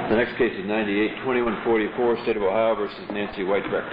The next case is 98-2144, State of Ohio versus Nancy Whitebread.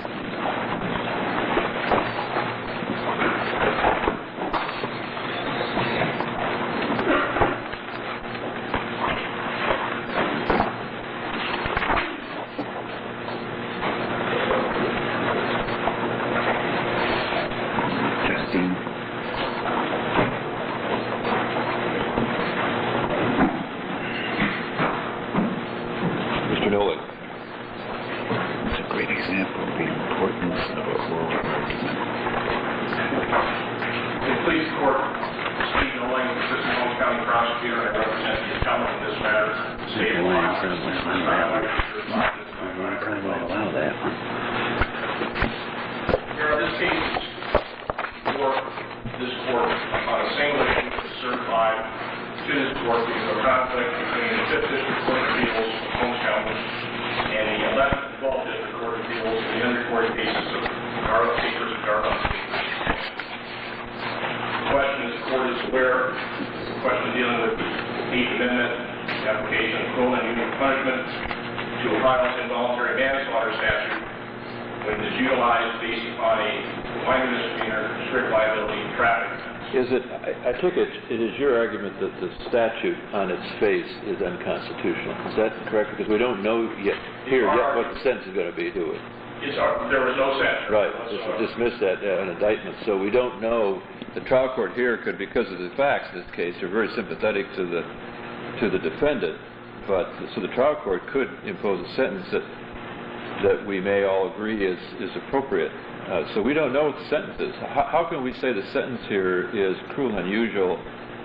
It is your argument that the statute on its face is unconstitutional. Is that correct? Because we don't know yet what the sentence is going to be, do we? There was no sentence. Right. Just dismiss that an indictment. So we don't know. The trial court here could, because of the facts in this case, are very sympathetic to the defendant. But so the trial court could impose a sentence that we may all agree is appropriate. So we don't know what the sentence is. How can we say the sentence here is cruel and unusual,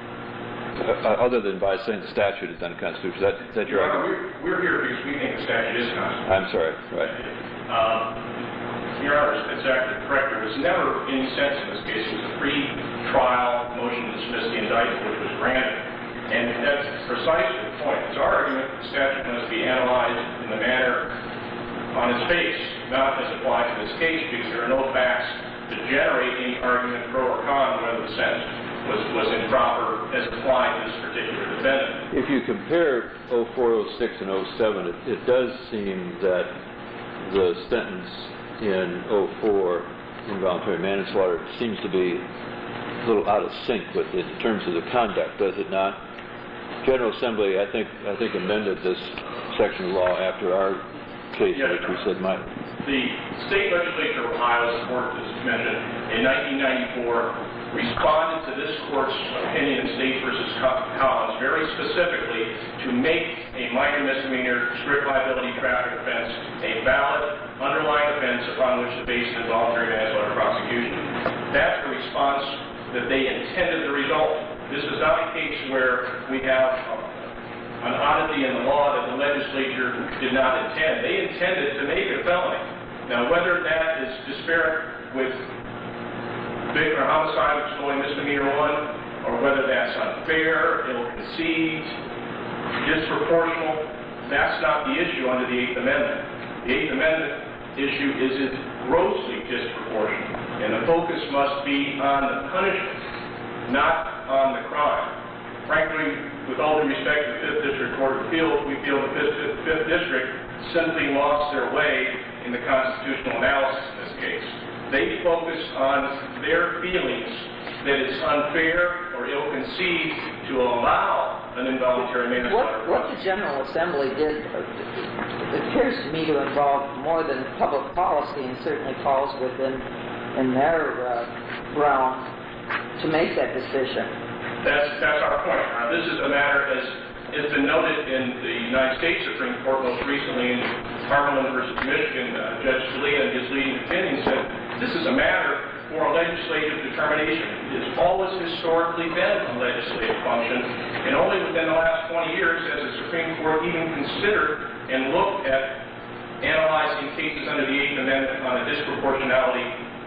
other than by saying the statute is unconstitutional? Is that your argument? We're here because we think the statute is constitutional. I'm sorry. Right. Your Honor is exactly correct. There was never any sense in this case. It was a pre-trial motion to dismiss the indictment, which was granted. And that's precisely the point. It's our argument that the statute must be analyzed in the manner on its face, not as applied to this case, because there are no facts to generate any argument pro or con whether the sentence was improper as applied to this particular defendant. If you compare 04, 06, and 07, it does seem that the sentence in 04, involuntary manslaughter, seems to be a little out of sync with it in terms of the conduct, does it not? General Assembly, I think amended this section of law after our case, yes, which we said might. The state legislature of Ohio, as the court has mentioned, in 1994 responded to this court's opinion in State v. Collins very specifically to make a minor misdemeanor strict liability traffic offense a valid underlying offense upon which to base an involuntary manslaughter prosecution. That's the response that they intended to result. This is not a case where we have an oddity in the law that the legislature did not intend. They intended to make it a felony. Now, whether that is disparate with victim or homicide, which is only misdemeanor 1, or whether that's unfair, ill-conceived, disproportional, that's not the issue under the Eighth Amendment. The Eighth Amendment issue is it grossly disproportionate, and the focus must be on the punishment, not on the crime. Frankly, with all due respect to the 5th District Court of Appeals, we feel the 5th District simply lost their way in the constitutional analysis in this case. They focused on their feelings that it's unfair or ill-conceived to allow an involuntary manslaughter. What the General Assembly did appears to me to involve more than public policy, and certainly falls within their realm to make that decision. That's our point. This is a matter, as has been noted in the United States Supreme Court most recently in Harlan v. Michigan. Judge Scalia, in his leading opinion, said this is a matter for a legislative determination. It has always historically been a legislative function, and only within the last 20 years has the Supreme Court even considered and looked at analyzing cases under the Eighth Amendment on a disproportionality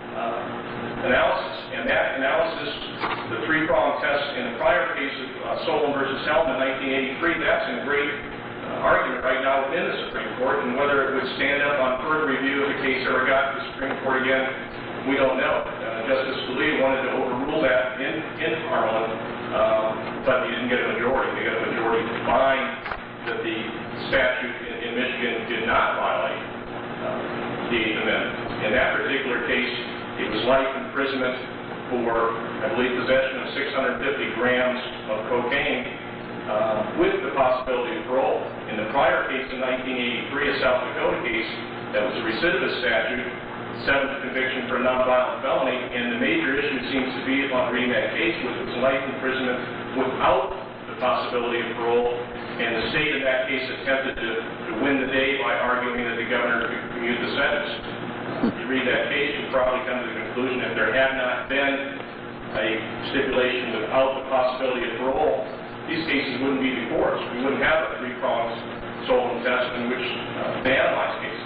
analysis. And that analysis, the three-pronged test in the prior case of Solon v. Helm in 1983, that's in great argument right now within the Supreme Court, and whether it would stand up on further review if the case ever got to the Supreme Court again, we don't know. Justice Scalia wanted to overrule that in Harlan, but he didn't get a majority. They got a majority to find that the statute in Michigan did not violate the Eighth Amendment. In that particular case, it was life imprisonment for, I believe, possession of 650 grams of cocaine with the possibility of parole. In the prior case in 1983, a South Dakota case that was a recidivist statute, seventh conviction for a nonviolent felony, and the major issue seems to be upon reading that case was it was life imprisonment without the possibility of parole, and the state in that case attempted to win the day by arguing that the governor could commute the sentence. If you read that case, you probably come to the conclusion that there had not been a stipulation without the possibility of parole, these cases wouldn't be before us. We wouldn't have a three-pronged Sullivan test in which they analyze cases.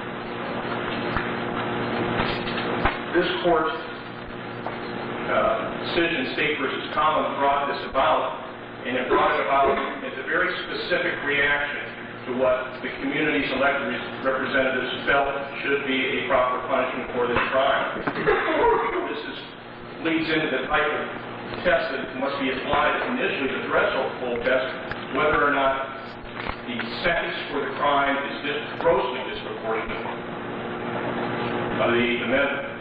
This court decision, State v. Collins, brought this about, and it brought it about as a very specific reaction to what the community's elected representatives felt should be a proper punishment for this crime. This leads into the type of test that must be applied initially, the threshold test, whether or not the sentence for the crime is grossly disproportionate by the Eighth Amendment.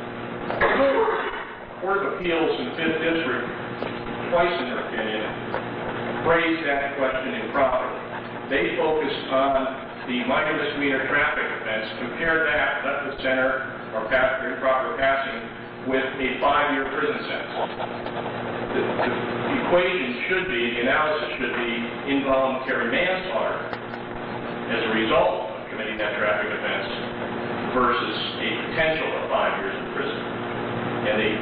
The Court of Appeals in the 5th District, twice in their opinion, phrased that question improperly. They focused on the minor misdemeanor traffic offense, compared that, left of center, or improper passing, with a 5-year prison sentence. The equation should be, the analysis should be, involuntary manslaughter as a result of committing that traffic offense versus a potential of 5 years in prison. And they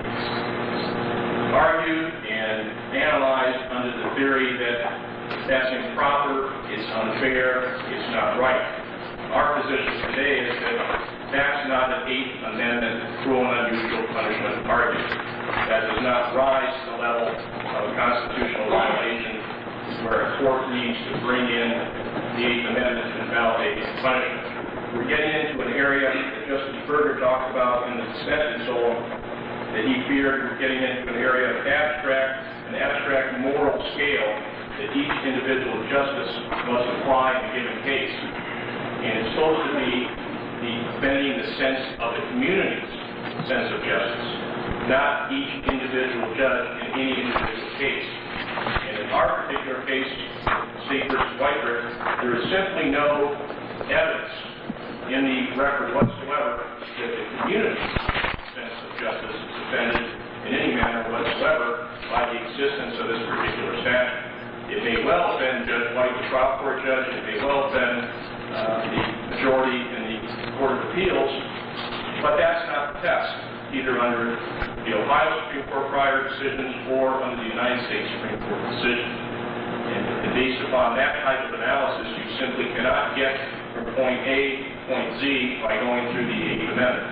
argued and analyzed under the theory that that's improper, it's unfair, it's not right. Our position today is that that's not an Eighth Amendment cruel and unusual punishment argument. That does not rise to the level of a constitutional violation where a court needs to bring in the Eighth Amendment to invalidate punishment. We're getting into an area that Justice Berger talked about in the dissent and so on, that he feared we're getting into an area of an abstract moral scale that each individual justice must apply in a given case. And it's supposed to be defending the sense of the community's sense of justice, not each individual judge in any individual case. And in our particular case, State v. Whiterick, there is simply no evidence in the record whatsoever that the community's sense of justice is defended in any manner whatsoever by the existence of this particular statute. It may well have been Judge White, the trial court judge, it may well have been the majority in the Court of Appeals, but that's not the test, either under the Ohio Supreme Court prior decisions or under the United States Supreme Court decision. And based upon that type of analysis, you simply cannot get from point A to point Z by going through the Eighth Amendment.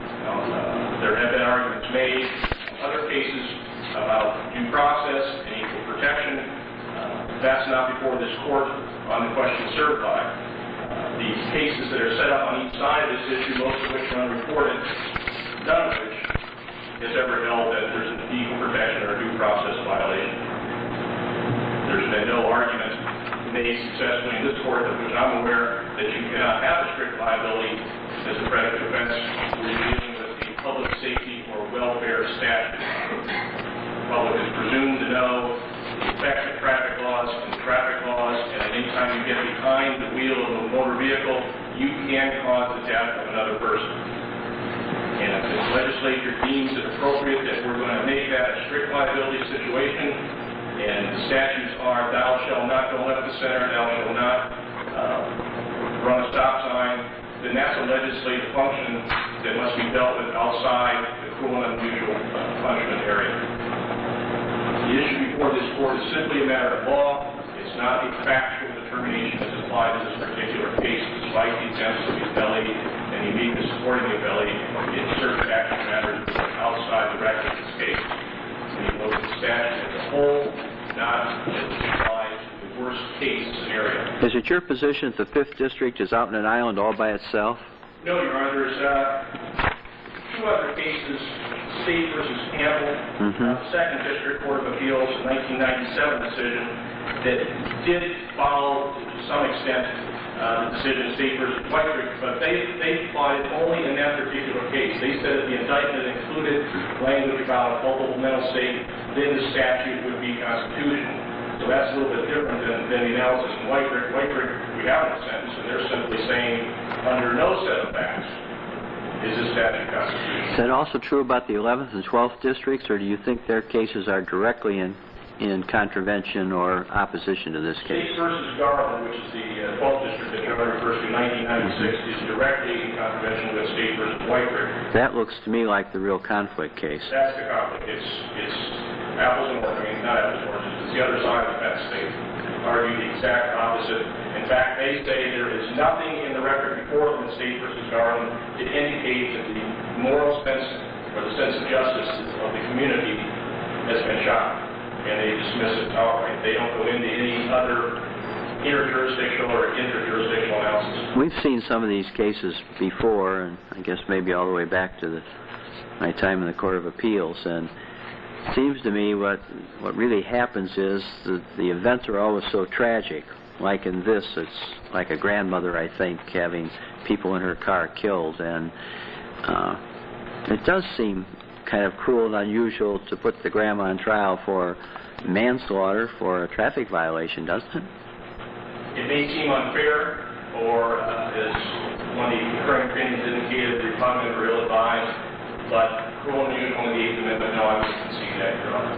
There have been arguments made in other cases about due process and equal protection. That's not before this court on the question certified. These cases that are set up on each side of this issue, most of which are unreported, none of which has ever held that there's an equal protection or a due process violation. There's been no argument made successfully in this court, of which I'm aware, that you cannot have a strict liability as a predicate offense when you're dealing with the public safety or welfare statute. The public is presumed to know the effects of traffic laws and any time you get behind the wheel of a motor vehicle, you can cause the death of another person. And if the legislature deems it appropriate that we're going to make that a strict liability situation, and the statutes are, thou shalt not go left of center, thou shalt not run a stop sign, then that's a legislative function that must be dealt with outside the cruel and unusual punishment area. The issue before this court is simply a matter of law. It's not a factual determination as applied to this particular case, despite the attempts of the appellee and the uniqueness supporting the appellee in certain factual matters outside the record of this case. When you look at the statute as a whole, not as it applies to the worst case scenario. Is it your position that the 5th District is out in an island all by itself? No, Your Honor. two other cases, State versus Campbell, Second District Court of Appeals, 1997 decision that did follow to some extent the decision State versus Whiterick, but they applied only in that particular case. They said that the indictment included language about a culpable mental state, then the statute would be constitutional. So that's a little bit different than the analysis in Whiterick. Whiterick, we have a sentence, and they're simply saying, under no set of facts, is this statute constitutional. Is that also true about the 11th and 12th districts, or do you think their cases are directly in contravention or opposition to this case? State versus Garland, which is the 12th district that John refers to, 1996, is directly in contravention with State versus Whiterick. That looks to me like the real conflict case. That's the conflict. It's apples and oranges. I mean, not apples and oranges. It's the other side of the fence. They argue the exact opposite. In fact, they say there is nothing in the record before them in State versus Garland that indicates that the moral sense or the sense of justice of the community has been shot. And they dismiss it outright. They don't go into any other interjurisdictional or interjurisdictional analysis. We've seen some of these cases before, and I guess maybe all the way back to my time in the Court of Appeals, and it seems to me what really happens is the events are always so tragic. Like in this, it's like a grandmother, I think, having people in her car killed, and it does seem kind of cruel and unusual to put the grandma on trial for manslaughter for a traffic violation, doesn't it? It may seem unfair, or as one of the concurring opinions indicated, repugnant or ill-advised, but cruel and unusual in the Eighth Amendment, no, I wouldn't concede that, Your Honor.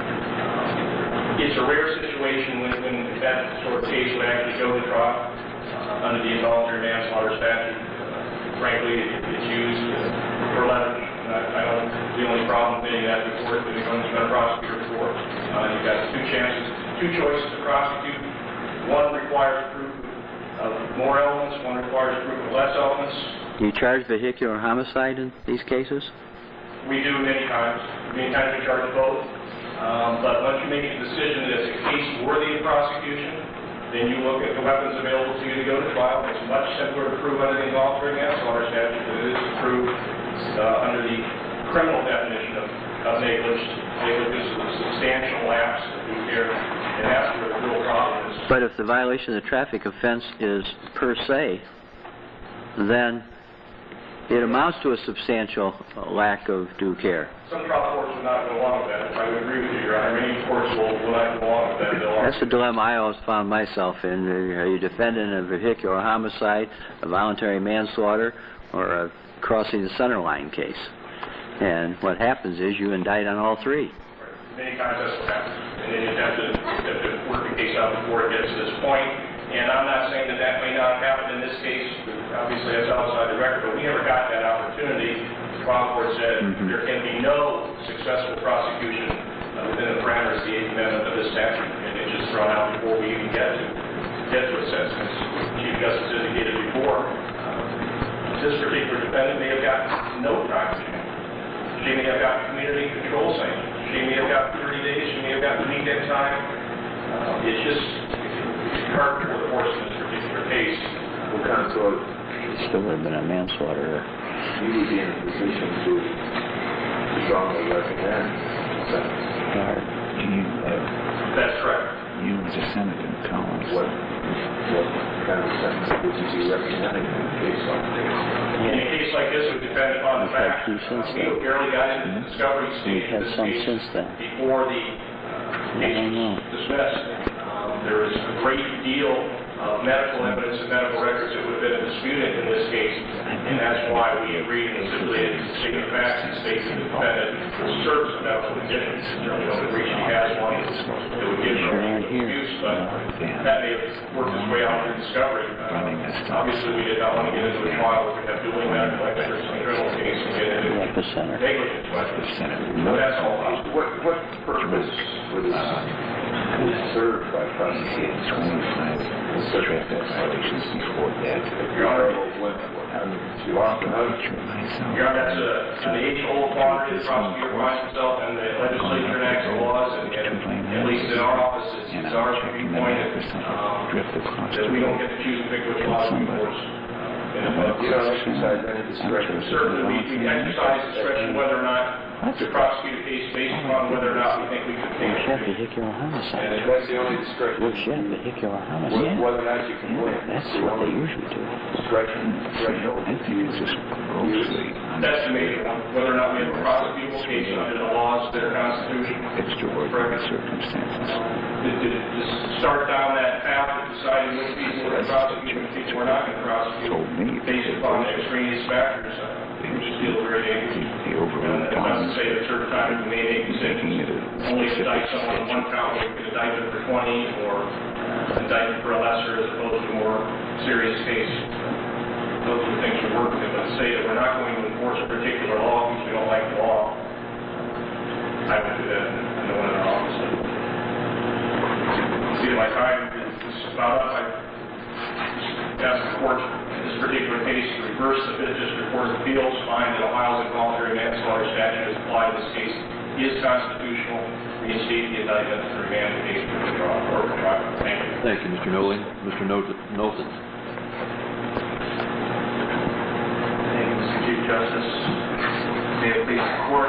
It's a rare situation when that sort of case would actually go to trial under the involuntary manslaughter statute. Frankly, it's used for leverage. I don't see the only problem getting that before it's been a prosecutor before. You've got two choices to prosecute. One requires proof of more elements, one requires proof of less elements. Do you charge vehicular homicide in these cases? We do many times. Many times we charge both. But once you make a decision that it's a case worthy of prosecution, then you look at the weapons available to you to go to trial. It's much simpler to prove under the involuntary manslaughter statute than it is to prove under the criminal definition of negligence. Negligence is a substantial lapse of due care, and that's where the real problem is. But if the violation of the traffic offense is per se, then it amounts to a substantial lack of due care. Some trial courts will not go along with that. I would agree with you, Your Honor. Many courts will not go along with that. That's the dilemma I always found myself in. Are you defending a vehicular homicide, a voluntary manslaughter, or a crossing the center line case? And what happens is you indict on all three. Many times that's what happens. And then you have to work the case out before it gets to this point. And I'm not saying that may not happen in this case. Obviously, that's outside the record. But we never got that opportunity. The trial court said there can be no successful prosecution within the parameters of the Eighth Amendment of this statute. And it's just thrown out before we even get to a sentence. Chief Justice indicated before, this particular defendant may have gotten no time. She may have gotten community control sanction. She may have gotten 30 days. She may have gotten weekend time. It's just hard for the horse in this particular case. Well, counsel, Still would have been a manslaughter. you would be in a position to strongly recommend sentence. That's correct. You was a senator in Collins. What kind of sentence would you be recommending in a case like this? In a case like this, it would depend upon the We've had facts. two since We then. barely got into the discovery stage We've had of this some case since then. before the case was dismissed. There is a great deal of medical evidence and medical records that would have been disputed in this case, and that's why we agreed and stipulated to state the facts and state that the defendant will serve some medical conditions. Certainly don't agree she has one that would give her abuse, but that may have worked its way out through discovery. Obviously, we did not want to get into a trial where we have dueling medical experts in the criminal case and get into negligence questions. So that's all. What purpose was served by prosecuting 25 traffic violations before that. Your Honor, you often Your Honor, that's an age-old quandary. The prosecutor finds himself in the legislature enacts the laws, and at least in our office, it's our viewpoint that we don't get to choose and pick which laws we enforce. You don't exercise any discretion. Certainly, we exercise discretion whether or not to prosecute a case based upon whether or not we think we could take Bullshit, it. vehicular homicide. And that's the only discretion. Bullshit, vehicular homicide. Whether or not you can win. That's what they usually do. Discretion, threshold. I think it's just grossly That's the major one, whether or not we have a prosecutable case under the laws that are constitutional. extraordinary circumstances. To start down that path of deciding which people we're going to prosecute and which people we're not going to prosecute Told me based upon extraneous factors, we just feel very dangerous. the overall That's not to dominance, say that certain times we may make decisions, making it a only indict specific someone on one count, we could indict them for 20, or indict them for a lesser as opposed to a more serious case. Those are the things we're working with. But to say that we're not going to enforce a particular law because we don't like the law, I would do that, and no one in our office would. See, my time is about up. I ask the court in this particular case to reverse the Fifth District Court of Appeals, find that Ohio's involuntary manslaughter statute as applied in this case is constitutional, reinstate the indictment, and remand the case to the trial court for trial. Thank you. Thank you, Mr. Knowling. Mr. Knowlton. Thank you, Mr. Chief Justice. May it please the court.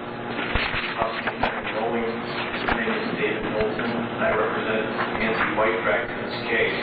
My name is David Knowlton. I represent Nancy Whitetrack in this case.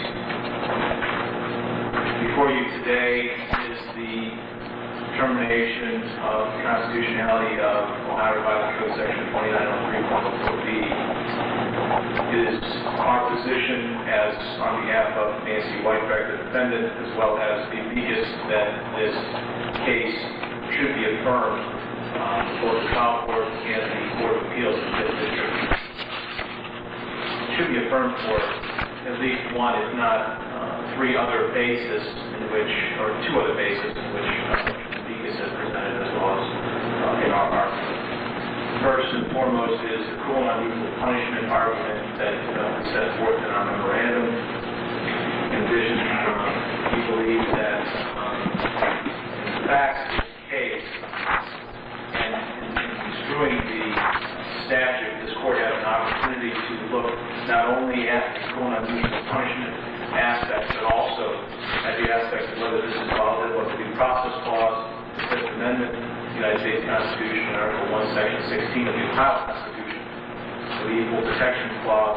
Before you today is the determination of the constitutionality of Ohio Revised Code Section 2903.4b. It is our position, as on behalf of Nancy Whitetrack, the defendant, as well as the amicus, that this case should be affirmed before the trial court and the Court of Appeals in this district. It should be affirmed for at least one, if not three other bases in which, or two other bases in which amicus has presented as well as in our argument. First and foremost is the cruel and unusual punishment argument that we set forth in our memorandum. In addition, we believe that in the facts of this case, and in construing the statute, this court had an opportunity to look not only at the cruel and unusual punishment aspect, but also at the aspect of whether this is involved in the due process clause, the Fifth Amendment, the United States Constitution, Article 1, Section 16 of the Ohio Constitution, the Equal Protection Clause,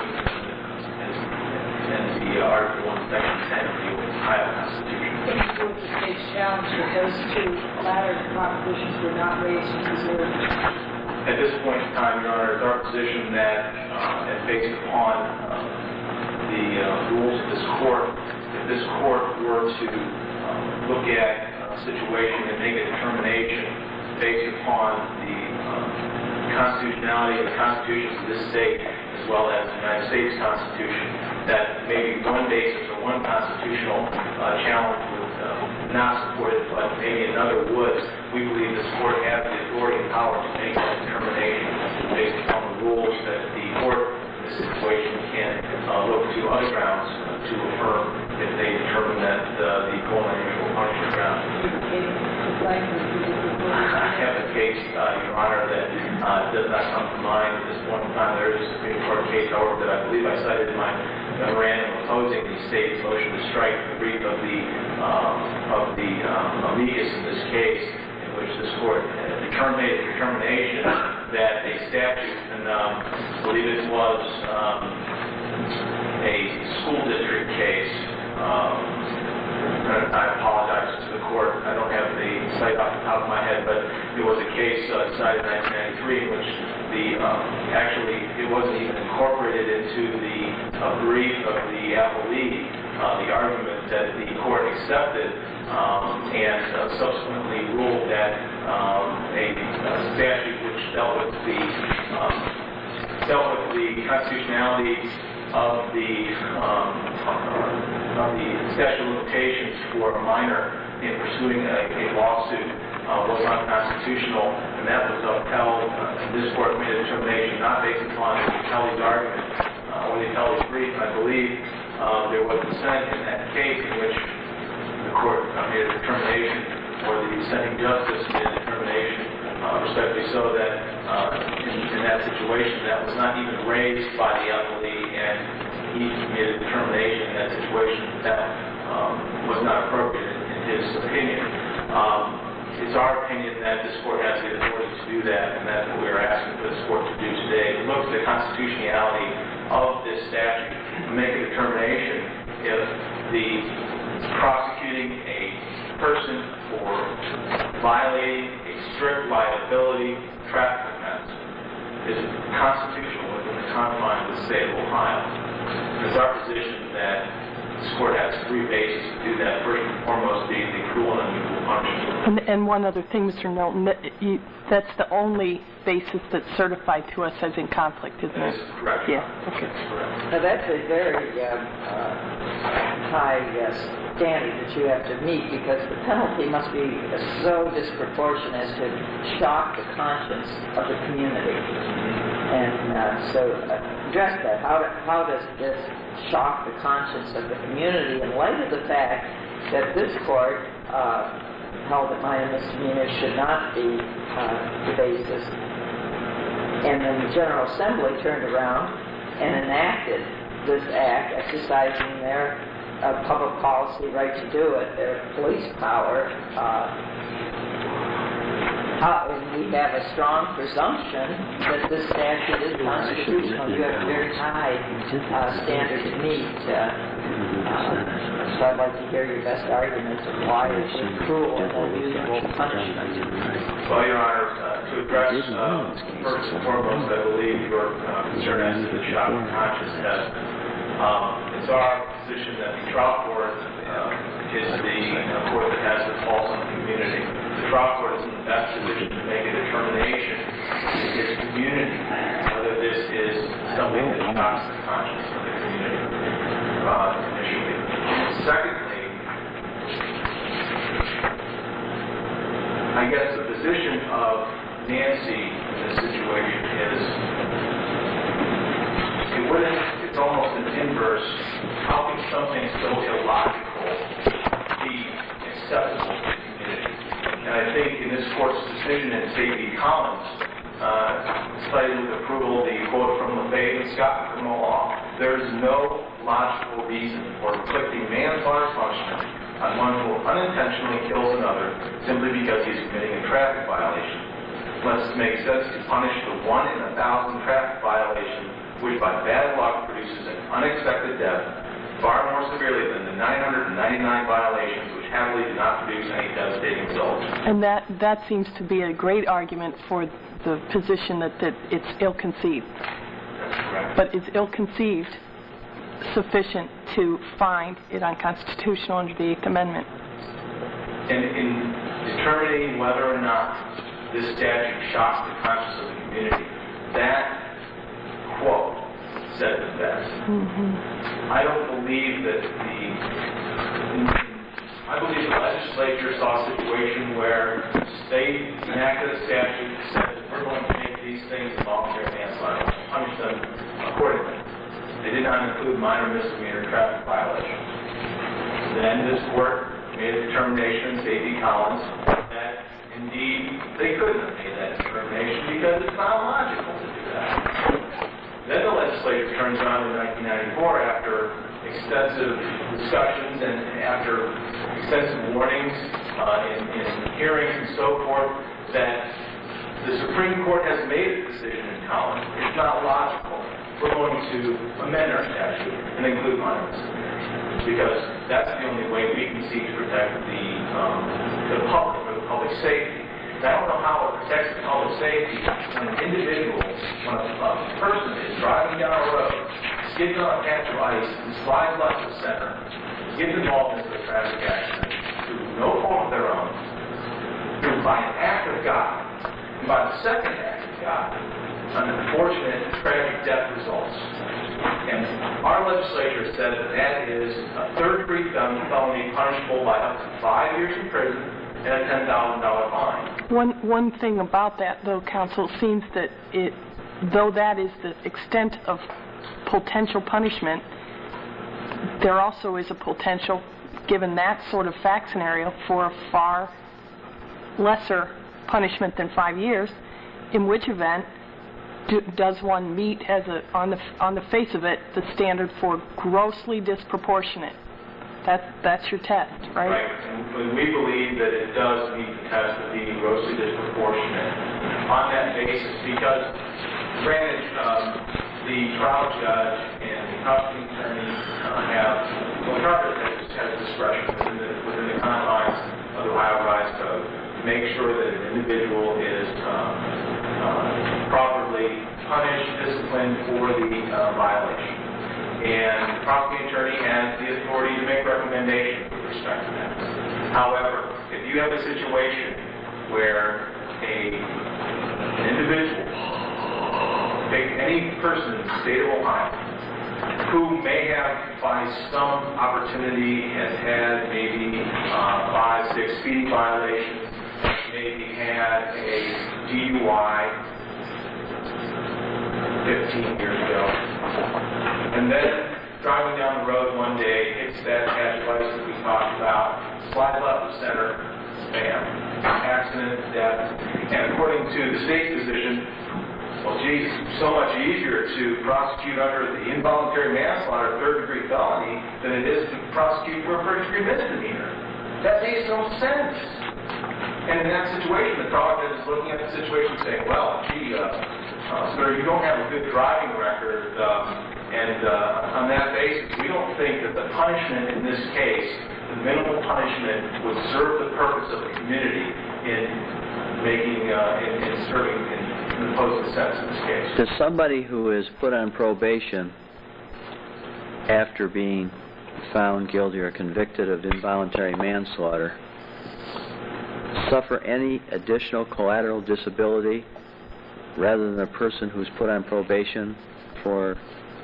and the Article 1, Section 10 of the Ohio Constitution. Would the state's challenge that those two latter propositions were not raised and preserved? At this point in time, Your Honor, it's our position that, and based upon the rules of this court, if this court were to look at a situation and make a determination based upon the constitutionality of the constitutions of this state, as well as the United States Constitution, that maybe one basis or one constitutional challenge would not support it, but maybe another would. We believe this court has the authority and power to make that determination based upon the rules that the court in this situation can look to other grounds to affirm if they determine that the cruel and unusual punishment ground. I have a case, Your Honor, that does not come to mind at this point in time. There is a Supreme Court case, however, that I believe I cited in my memorandum opposing the state's motion to strike the brief of the amicus in this case, in which this court made a determination that a statute, and I believe it was a school district case. I apologize to the court. I don't have the site off the top of my head, but it was a case decided in 1993 in which actually it wasn't even incorporated into the brief of the appellee, the argument that the court accepted and subsequently ruled that a statute which dealt with the constitutionality of the statute of limitations for a minor in pursuing a lawsuit was unconstitutional, and that was upheld. This court made a determination not based upon the appellee's argument or the appellee's brief. I believe there was dissent in that case in which the court made a determination, or the dissenting justice made a determination, respectively so that in that situation that was not even raised by the appellee, and he made a determination in that situation that was not appropriate in his opinion. It's our opinion that this court has the authority to do that, and that's what we're asking for this court to do today. To look at the constitutionality of this statute and make a determination if the prosecuting a person for violating a strict liability traffic offense is constitutional within the confines of the state of Ohio. It's our position that this court has three bases to do that. First and foremost, being the cruel and unusual punishment. And one other thing, Mr. Knowlton, that's the only basis that's certified to us as in conflict, isn't it? That is correct. Yeah, okay. That's correct. Now, that's a very high standard that you have to meet, because the penalty must be so disproportionate as to shock the conscience of the community. And so address that. How does this shock the conscience of the community in light of the fact that this court held that minor misdemeanors should not be the basis, and then the General Assembly turned around and enacted this act, exercising their public policy right to do it, their police power, and we have a strong presumption that this statute is constitutional. You have a very high standard to meet. So I'd like to hear your best arguments of why it's a cruel and unusual punishment. Well, Your Honor, to address first and foremost, I believe your concern as to the shock of conscience test. It's our position that the trial court is the court that has the pulse on the community. The trial court is in the best position to make a determination in its community whether this is something that shocks the conscience of the community initially. Secondly, I guess the position of Nancy in this situation is it's almost an inverse. How can something so illogical be acceptable to the community? And I think in this court's decision in State v. Collins, cited with approval the quote from LaFave and Scott criminal law, there is no logical reason for inflicting manslaughter punishment on one who unintentionally kills another simply because he's committing a traffic violation. Unless it makes sense to punish the 1 in 1,000 traffic violation which by bad luck produces an unexpected death far more severely than the 999 violations which happily do not produce any devastating results. And that seems to be a great argument for the position that it's ill-conceived. That's correct. But is ill-conceived sufficient to find it unconstitutional under the Eighth Amendment? And in determining whether or not this statute shocks the conscience of the community, that quote said it best. I don't believe that I believe the legislature saw a situation where they enacted a statute that said we're going to make these things voluntary manslaughter, punish them accordingly. They did not include minor misdemeanor traffic violations. Then this court made a determination in State v. Collins that indeed they couldn't have made that determination because it's not logical to do that. Then the legislature turns around in 1994 after extensive discussions and after extensive warnings in hearings and so forth that the Supreme Court has made a decision in Collins. It's not logical. We're going to amend our statute and include minor misdemeanors because that's the only way we can seek to protect the public or the public safety. And I don't know how it protects the public safety when an individual, when a person is driving down a road, skids on a patch of ice, and slides left of center, gets involved in a traffic accident through no fault of their own, through by an act of God, and by the second act of God, an unfortunate tragic death results. And our legislature said that is a third-degree felony punishable by up to 5 years in prison and a $10,000 fine. One thing about that, though, counsel, seems that though that is the extent of potential punishment, there also is a potential, given that sort of fact scenario, for a far lesser punishment than 5 years, in which event does one meet on the face of it the standard for grossly disproportionate That's your test, right? Right, and we believe that it does meet the test of being grossly disproportionate on that basis, because granted, the trial judge and the prosecuting attorney has discretion within the confines of the Ohio Revised Code to make sure that an individual is properly punished, disciplined for the violation. And the prosecuting attorney has the authority to make recommendations with respect to that. However, if you have a situation where an individual, take any person in the state of Ohio, who may have, by some opportunity, has had maybe 5, 6 speeding violations, maybe had a DUI 15 years ago, and then driving down the road one day, hits that hatch license we talked about, slides left of center, bam, accident, death. And according to the state's position, well, geez, so much easier to prosecute under the involuntary manslaughter third-degree felony than it is to prosecute for a first-degree misdemeanor. That makes no sense. And in that situation, the trial judge is looking at the situation saying, well, gee, sir, you don't have a good driving record, and on that basis, we don't think that the punishment in this case, the minimal punishment, would serve the purpose of the community in making, in serving, in imposing a sentence in this case. Does somebody who is put on probation after being found guilty or convicted of involuntary manslaughter suffer any additional collateral disability rather than a person who's put on probation for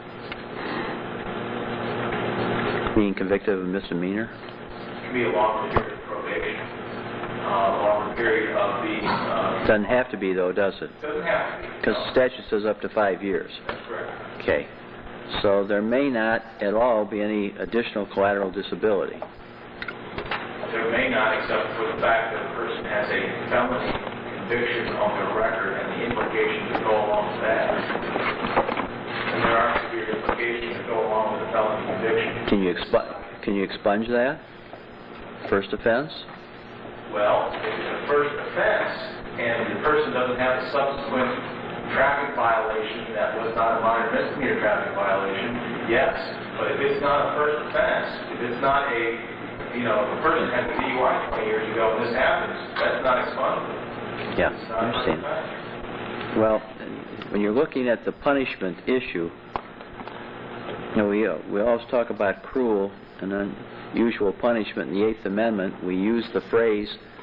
being convicted of a misdemeanor? It can be a longer period of probation, a longer period of the... Doesn't have to be, though, does it? Doesn't have to be. Because the statute says up to 5 years. That's correct. Okay. So there may not at all be any additional collateral disability. There may not, except for the fact that a person has a felony conviction on their record and the implications that go along with that. And there are severe implications that go along with a felony conviction. Can you expunge that? First offense? Well, if it's a first offense and the person doesn't have a subsequent traffic violation that was not a minor misdemeanor traffic violation, yes. But if it's not a first offense, if it's not a, if a person had a DUI 20 years ago and this happens, that's not expungable. Yeah, I understand. Well, when you're looking at the punishment issue, we always talk about cruel and unusual punishment. In the Eighth Amendment, we use the phrase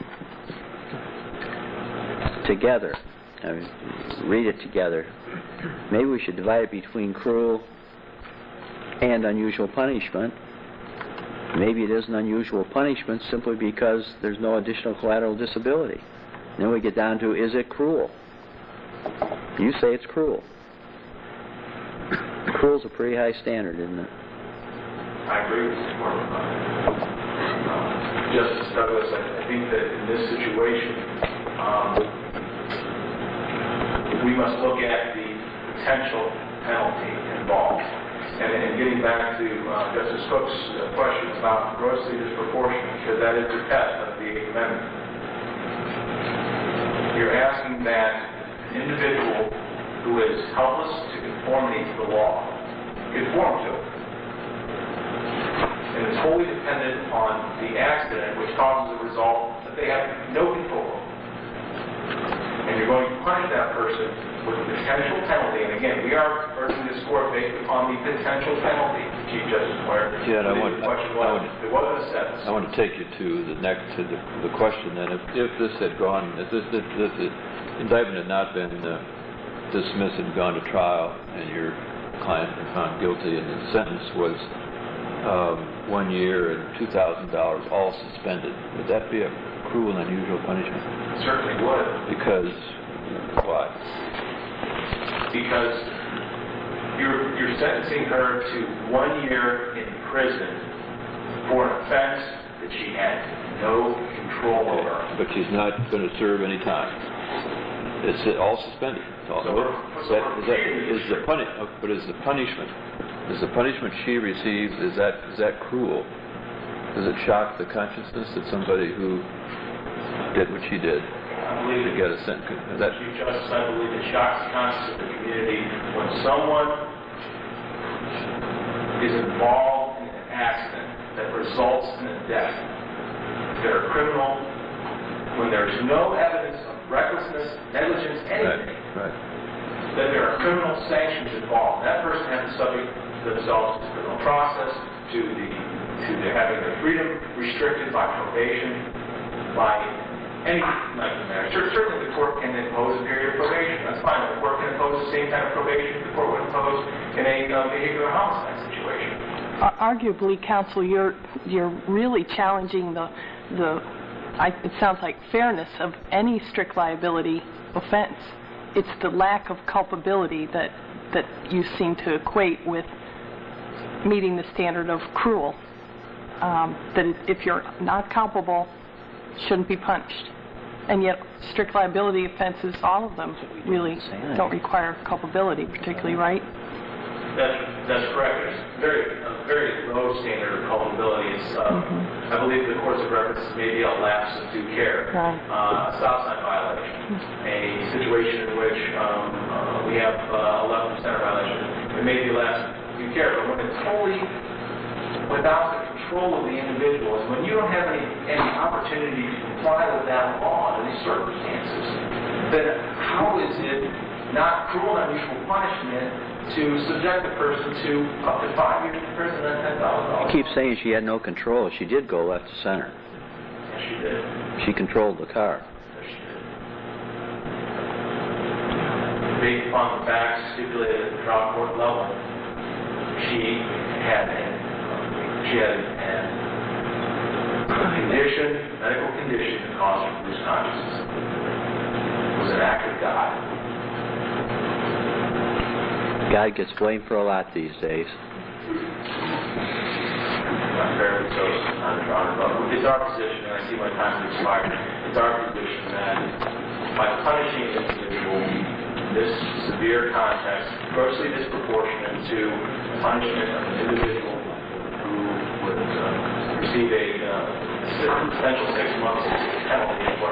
together. Read it together. Maybe we should divide it between cruel and unusual punishment. Maybe it is an unusual punishment simply because there's no additional collateral disability. Then we get down to, is it cruel? You say it's cruel. Cruel's a pretty high standard, isn't it? I agree with Mr. Morgan. Justice Douglas, I think that in this situation, we must look at the potential penalty involved. And getting back to Justice Cook's question about grossly disproportionate, because that is the test of the Eighth Amendment. You're asking that an individual who is helpless to conformity to the law conform to it. And it's wholly dependent on the accident, which causes a result that they have no control over. And you're going to punish that person with a potential penalty. And again, we are urging this court based upon the potential penalty, Chief Justice Moyer. Yeah, and there wasn't a sentence. I want to take you to the question then. If this had gone, if the indictment had not been dismissed and gone to trial, and your client been found guilty, and the sentence was 1 year and $2,000 all suspended, would that be a cruel and unusual punishment? It certainly would. Because why? Because you're sentencing her to 1 year in prison for an offense that she had no control over. But she's not going to serve any time. It's all suspended. It's all But is the punishment she receives, is that cruel? Does it shock the consciousness that somebody who did what she did to get a sentence? Chief Justice, I believe it shocks the conscience of the community when someone is involved in an accident that results in a death. They're a criminal. When there's no evidence of recklessness, negligence, anything, then there are criminal sanctions involved. That person has to subject themselves to the criminal process, to having their freedom restricted by probation, by anything like that. Certainly the court can impose a period of probation. That's fine. The court can impose the same kind of probation the court would impose in a vehicular homicide situation. Arguably, counsel, you're really challenging it sounds like fairness of any strict liability offense. It's the lack of culpability that you seem to equate with meeting the standard of cruel. That if you're not culpable, shouldn't be punished. And yet, strict liability offenses, all of them, really don't require culpability, particularly, right? That's correct. There's a very low standard of culpability. It's, I believe the courts of reference may be a lapse of due care, a stop sign violation, a situation in which we have 11% violation. It may be a lapse of due care, but when it's totally without the control of the individual, when you don't have any opportunity to comply with that law in these circumstances, then how is it not cruel and unusual punishment to subject the person to up to 5 years in prison and $10,000? You keep saying she had no control. She did go left to center. Yes, she did. She controlled the car. Yes, she did. Based upon the facts stipulated at the trial court level, she had a medical condition that caused her to lose consciousness. It was an act of God. God gets blamed for a lot these days. Unfairly so, it's our position, and I see my time has expired, it's our position that by punishing this individual in this severe context, grossly disproportionate to punishment of an individual who would receive a potential 6 months penalty for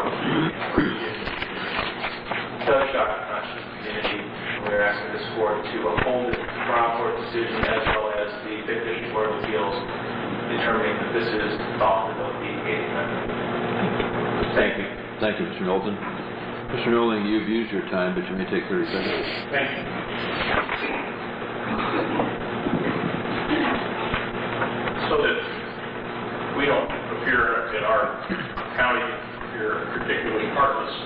does shock the conscience of the community. We're asking this court to uphold the trial court decision as well as the Fifth District Court of Appeals, determining that this is thought of the Eighth Amendment. Thank you. Thank you, Mr. Knowlton. Mr. Knowlton, you've used your time, but you may take 30 seconds. Thank you. So that we don't appear in our county appear particularly heartless,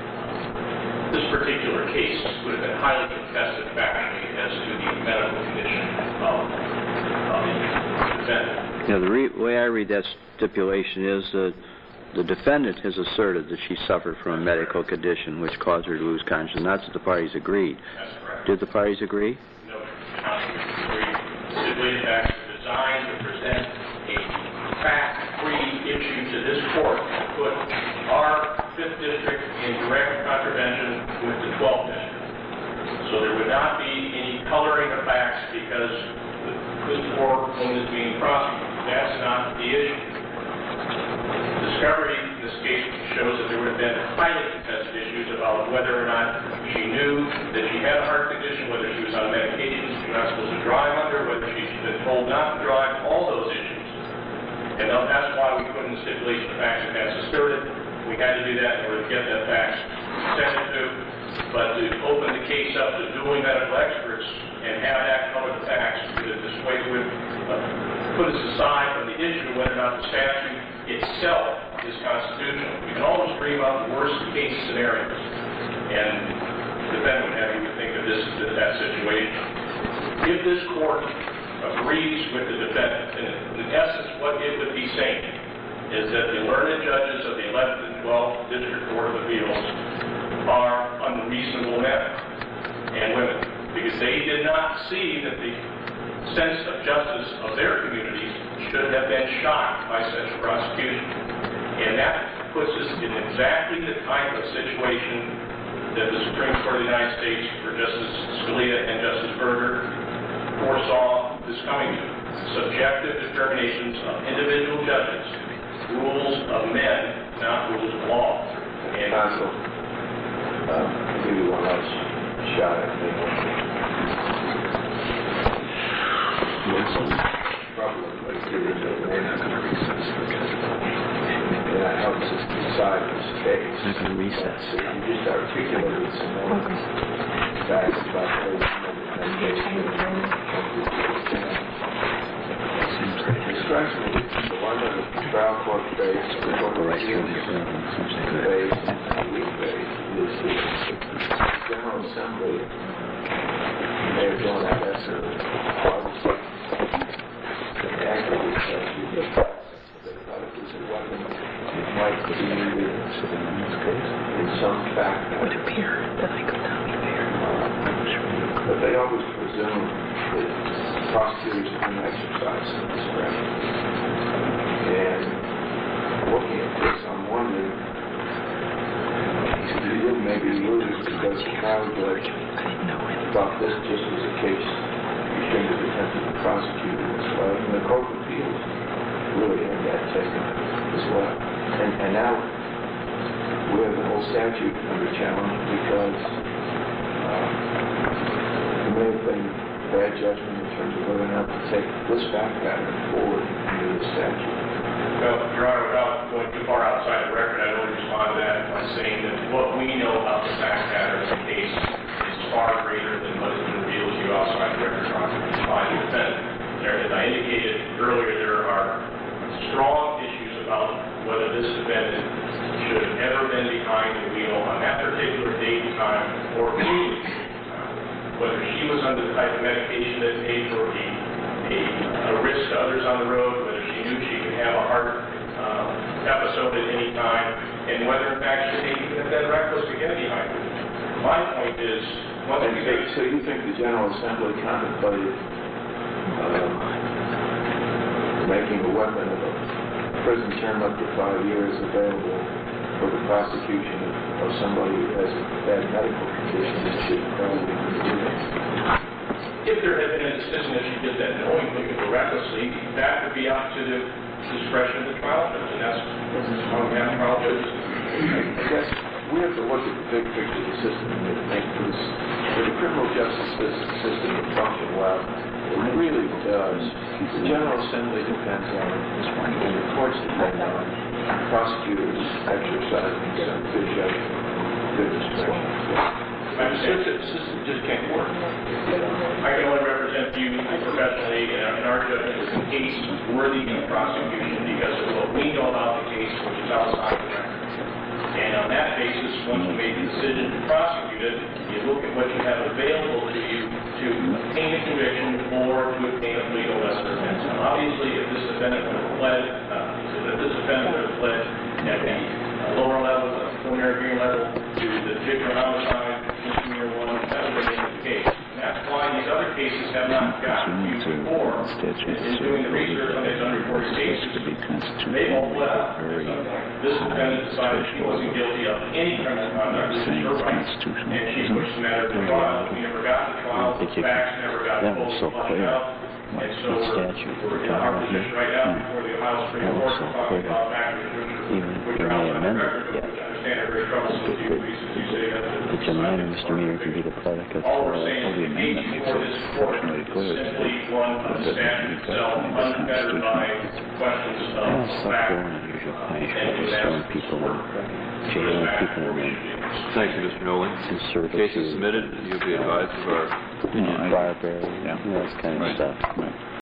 this particular case would have been highly contested factually as to the medical condition of the defendant. The way I read that stipulation is that the defendant has asserted that she suffered from a medical condition which caused her to lose consciousness. That's what the parties agreed. That's correct. Did the parties agree? No, not agreed. Stipulated facts are designed to present a fact-free issue to this court to put our 5th District in direct contravention with the 12th District. So there would not be any coloring of facts because this court is being prosecuted. That's not the issue. Discovery in this case shows that there would have been highly contested issues about whether or not she knew that she had a heart condition, whether she was on medication she was not supposed to drive under, whether she's been told not to drive, all those issues. And that's why we put in the stipulation of facts that that's asserted. We had to do that in order to get that facts presented to. But to open the case up to dueling medical experts and have that cover the facts, because this way would put us aside from the issue of whether or not the statute itself is constitutional. We can always dream up worst case scenarios, and the defendant would have you think of this as that situation. If this court agrees with the defendant, in essence what it would be saying is that the learned judges of the 11th and 12th District Court of Appeals are unreasonable men and women, because they did not see that the sense of justice of their communities should have been shocked by such a prosecution. And that puts us in exactly the type of situation that the Supreme Court of the United States, for Justice Scalia and Justice Berger, foresaw this coming to. subjective determinations of individual judges, rules of men, not rules of law. And Counsel, I'll give you one last shot at the problem with giving the and that helps us decide this case. They're going to recess. So you just articulated some more facts about those it strikes me the one that the trial court faced, the court of appeals faced, and we faced is the General Assembly may have gone out after the actively said they thought it was a weapon it might be used in some fact. Would appear that I could not be there. But they always presume that prosecutors have been exercising discretion. And looking at this, I'm wondering, you maybe lose because the trial judge thought this just was a case you shouldn't have attempted to prosecute in this way. And the Court of Appeals really had that taken as well. And now we have the whole statute under challenge because it may have been bad judgment in terms of whether or not to take this fact pattern forward into the statute. Well, Your Honor, without going too far outside the record, I'd only respond to that by saying that what we know about the fact pattern of the case is far greater than what has been revealed to you outside the record by the defendant. As I indicated earlier, there are strong issues about whether this defendant should have ever been behind the wheel on that particular date and time or whether she was under the type of medication that made for a risk to others on the road, whether she knew she could have a heart episode at any time, and whether in fact she may even have been reckless to get behind it. My point is, so you think the General Assembly contemplated making a weapon of a prison term up to 5 years available for the prosecution of somebody who has a bad medical condition that should probably be doing? If there had been a decision that she did that knowingly or recklessly, that would be up to the discretion of the trial judge, and that's how we have trial judges. I guess we have to look at the big picture of the system and think this, for the criminal justice system to function well, it really does. The General Assembly depends on it, and the courts depend on it, prosecutors exercising some good judgment, good discretion. The system just can't work. I can only represent you professionally, and our judgment is a case worthy of prosecution because of what we know about the case, which is outside the record. And on that basis, once you made the decision to prosecute it, you look at what you have available to you to obtain a conviction or to obtain a plea to lesser offense. Now, obviously, if this defendant would have pled, at the lower level, the preliminary hearing level, to the particular homicide, misdemeanor 1, that would have been the case. And that's why these other cases have not gotten to you before. In doing the research on these unreported cases, they won't let up. This defendant decided she wasn't guilty of any criminal conduct. This is her right. And she pushed the matter to trial. We never got to trial. The facts never got fully fleshed out. And so we're in our position right now before the Ohio Supreme Court to talk about factors which are outside the record, which I understand are very troublesome to you, reasons you say that. It's a minor misdemeanor can be the predicate All for we're saying is the the case amendment. before this court is simply one of the statute itself, unfettered by questions of fact. Throwing people in, jailing people in. Thank you, Mr. Nolan. Case is submitted. You'll be advised of our Bribery, that kind of stuff.